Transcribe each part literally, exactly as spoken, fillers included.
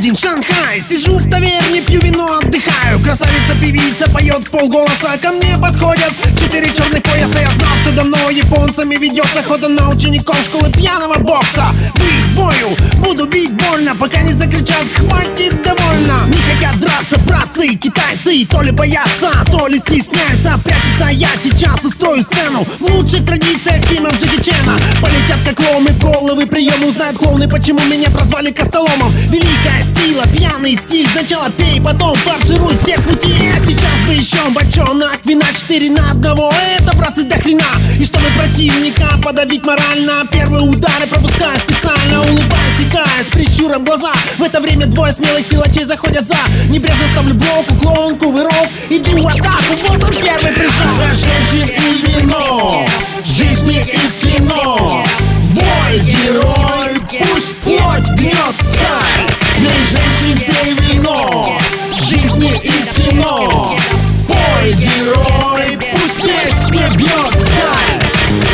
один Шанхай. Сижу в таверне, пью вино, отдыхаю. Красавица-певица поет в полголоса. Ко мне подходят четыре черных пояса. Я знал, что давно японцами ведется охота на учеников школы пьяного бокса. Бить бою, буду бить больно, пока не закричат «хватит, довольно». Не хотят драться братцы, китайцы, то ли боятся, то ли стесняются. Прячутся, я сейчас устрою сцену в лучших традициях фильмов Джеки Чана. Полетят как клоуны, головы приемы узнают клоуны, почему меня прозвали Костоломом. Великая сила, пьяный стиль, сначала пей, потом фаршируй всех пути. А сейчас бы еще бочонок вина, четыре на одного, это, братцы, до хрена. И чтобы противника подавить морально, первые удары пропускаю специально, улыбаясь и кая, с прищуром глаза. В это время двое смелых силачей заходят за. Небрежно ставлю блок, уклон, кувырок, иди в атаку, вот он первый пришел. За женщин и вино, в жизни и в кино, в бой герой, пусть плоть гнет сталь. Для женщин пей вино, в жизни и в кино, бой герой, пусть песня бьет сталь.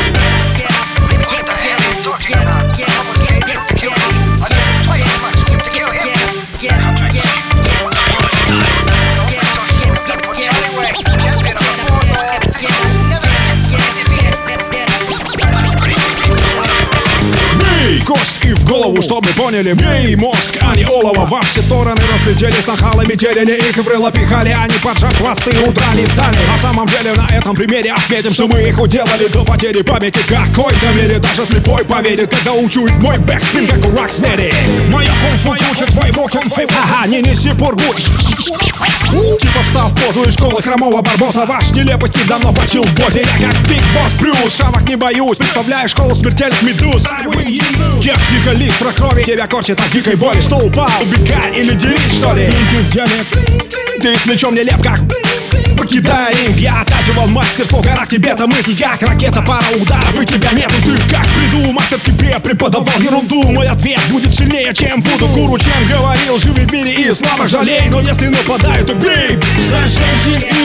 Кость и в голову, чтобы поняли, бей мозг, а не олово. Во все стороны разлетелись нахалами, теряли их в рыло пихали, они поджав хвосты удрали вдали. На самом деле на этом примере отметим, что мы их уделали до потери памяти в какой-то мере. Даже слепой поверит, когда учует мой бэкспин, как у Рокстеди. Моя кунг-фу круче твоего кунг-фу. Ага, не неси пургу. Типа встал в позу из школы хромого барбоса. Ваш нелепости давно почил в бозе. Я как Биг Босс Брюс, шавок не боюсь. Представляю школу смертельных медуз. Техника литра крови тебя корчит от дикой боли. Что упал, убегай или делись, что ли? Клинки в диаметре, ты с мечом нелеп как покидая ринг. Я оттачивал мастерство, в горах тебе-то мысль как ракета, пара ударов и тебя нету. Ты как приду, мастер тебе преподавал ерунду. Мой ответ будет сильнее, чем вуду. Гуру, чем говорил, живи в мире и слава жалей. Но если нападают, то бей. За женщин и